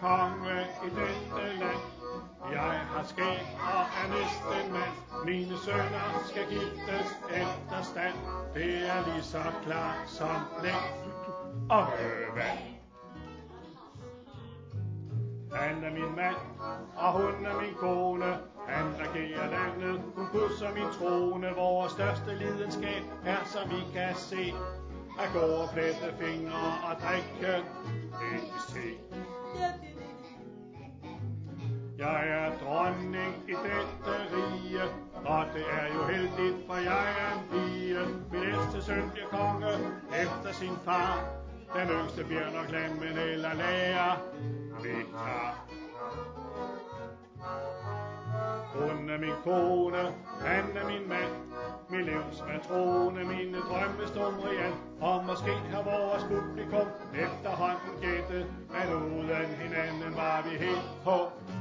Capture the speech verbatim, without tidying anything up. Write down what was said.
konge i dette land. Jeg har skæg og er næsten mand. Mine sønner skal giftes efter stand. Det er lige så klart som blæk og høvand. Han er min mand, og hun er min kone. Han regerer landet, hun pusser min trone. Vores største lidenskab er, som I kan se, at gå og flette fingre og drikke engelsk te. Jeg er dronning i dette rige, og det er jo heldigt, for jeg er en pige. Min ældste søn bliver konge efter sin far. Den yngste bliver nok landmand eller lærer vikar. Hun er min kone, han er min mand. Min livs matrone, mine drømme stumrer igen. Og måske har vores publikum efterhånden gættet, at uden hinanden var vi helt på